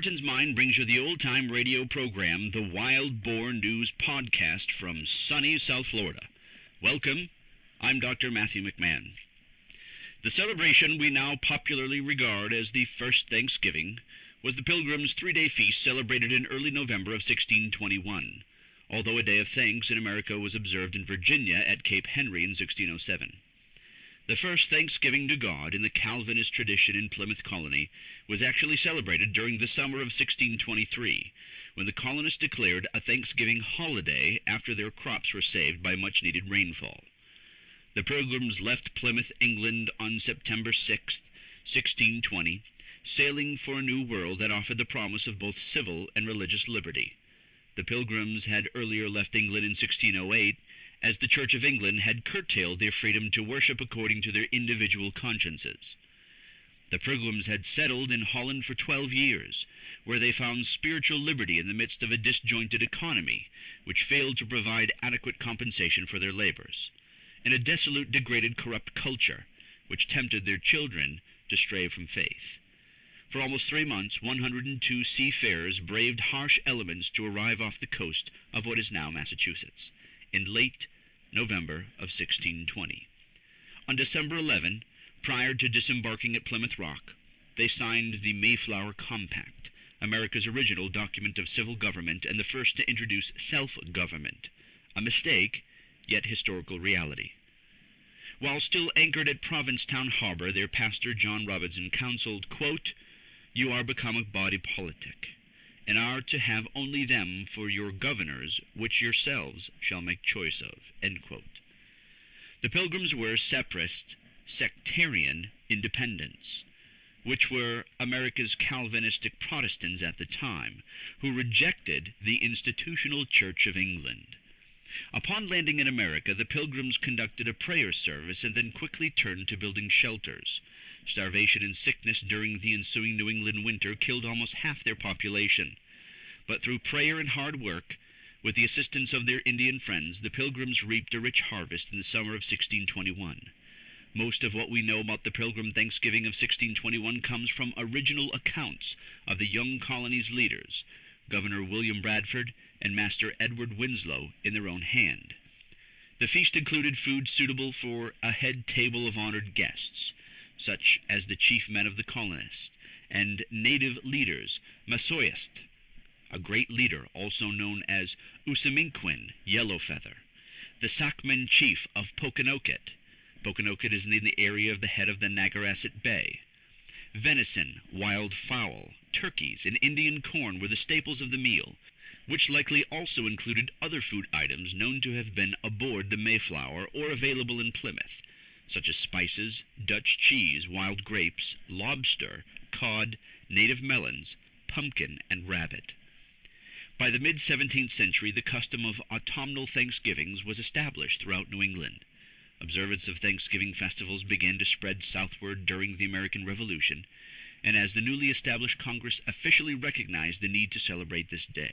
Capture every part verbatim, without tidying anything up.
Puritan's Mind brings you the old-time radio program, the Wild Boar News Podcast from sunny South Florida. Welcome. I'm Doctor Matthew McMahon. The celebration we now popularly regard as the First Thanksgiving was the Pilgrims' three-day feast celebrated in early November of sixteen twenty-one, although a day of thanks in America was observed in Virginia at Cape Henry in sixteen oh seven. The first Thanksgiving to God in the Calvinist tradition in Plymouth Colony was actually celebrated during the summer of sixteen twenty-three, when the colonists declared a Thanksgiving holiday after their crops were saved by much-needed rainfall. The Pilgrims left Plymouth, England on September sixth, sixteen twenty, sailing for a new world that offered the promise of both civil and religious liberty. The Pilgrims had earlier left England in sixteen oh eight, as the Church of England had curtailed their freedom to worship according to their individual consciences. The Pilgrims had settled in Holland for twelve years, where they found spiritual liberty in the midst of a disjointed economy, which failed to provide adequate compensation for their labors, and a desolate, degraded, corrupt culture, which tempted their children to stray from faith. For almost three months, one hundred two seafarers braved harsh elements to arrive off the coast of what is now Massachusetts, in late November of sixteen twenty. On December eleventh, prior to disembarking at Plymouth Rock, they signed the Mayflower Compact, America's original document of civil government and the first to introduce self-government, a mistake, yet historical reality. While still anchored at Provincetown Harbor, their pastor John Robinson counseled, quote, "You are become a body politic, and are to have only them for your governors, which yourselves shall make choice of." End quote. The Pilgrims were separatist, sectarian independents, which were America's Calvinistic Protestants at the time, who rejected the institutional Church of England. Upon landing in America, the Pilgrims conducted a prayer service and then quickly turned to building shelters. Starvation and sickness during the ensuing New England winter killed almost half their population. But through prayer and hard work, with the assistance of their Indian friends, the Pilgrims reaped a rich harvest in the summer of sixteen twenty-one. Most of what we know about the Pilgrim Thanksgiving of sixteen twenty-one comes from original accounts of the young colony's leaders, Governor William Bradford and Master Edward Winslow, in their own hand. The feast included food suitable for a head table of honored guests, such as the chief men of the colonists, and native leaders, Masoyist, a great leader also known as Usaminquin, Yellowfeather, the Sackman chief of Pokanoket. Pokanoket is in the area of the head of the Nagarasset Bay. Venison, wild fowl, turkeys, and Indian corn were the staples of the meal, which likely also included other food items known to have been aboard the Mayflower or available in Plymouth, such as spices, Dutch cheese, wild grapes, lobster, cod, native melons, pumpkin, and rabbit. By the mid-seventeenth century, the custom of autumnal Thanksgivings was established throughout New England. Observance of Thanksgiving festivals began to spread southward during the American Revolution, and as the newly established Congress officially recognized the need to celebrate this day.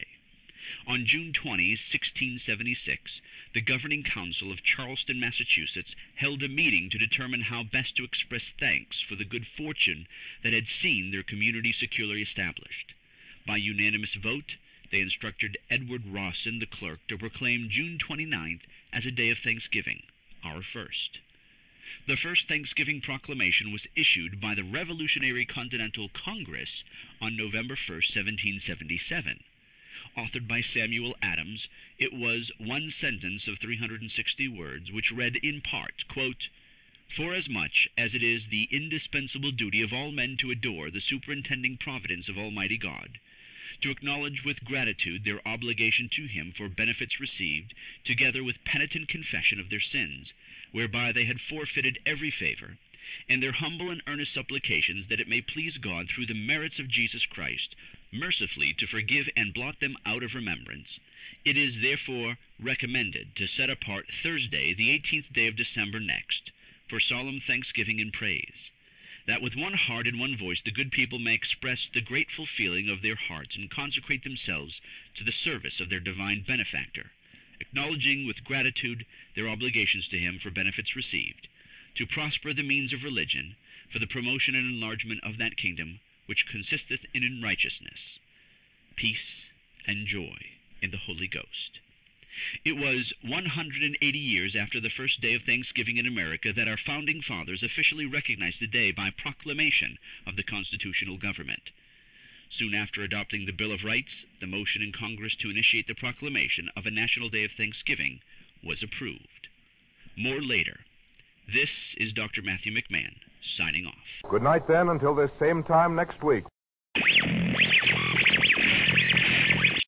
On June twentieth, sixteen seventy-six, the Governing Council of Charlestown, Massachusetts, held a meeting to determine how best to express thanks for the good fortune that had seen their community securely established. By unanimous vote, they instructed Edward Rawson, the clerk, to proclaim June twenty-ninth as a day of thanksgiving, our first. The first Thanksgiving proclamation was issued by the Revolutionary Continental Congress on November first, seventeen seventy-seven. Authored by Samuel Adams, it was one sentence of three hundred sixty words, which read in part, quote, "Forasmuch as it is the indispensable duty of all men to adore the superintending providence of Almighty God, to acknowledge with gratitude their obligation to him for benefits received, together with penitent confession of their sins, whereby they had forfeited every favor, and their humble and earnest supplications that it may please God through the merits of Jesus Christ, mercifully to forgive and blot them out of remembrance. It is therefore recommended to set apart Thursday, the eighteenth day of December next, for solemn thanksgiving and praise, that with one heart and one voice the good people may express the grateful feeling of their hearts and consecrate themselves to the service of their divine benefactor, acknowledging with gratitude their obligations to him for benefits received, to prosper the means of religion, for the promotion and enlargement of that kingdom which consisteth in righteousness, peace, and joy in the Holy Ghost. It was one hundred eighty years after the first day of Thanksgiving in America that our founding fathers officially recognized the day by proclamation of the constitutional government. Soon after adopting the Bill of Rights, the motion in Congress to initiate the proclamation of a National Day of Thanksgiving was approved. More later. This is Doctor Matthew McMahon, signing off. Good night, then, until this same time next week.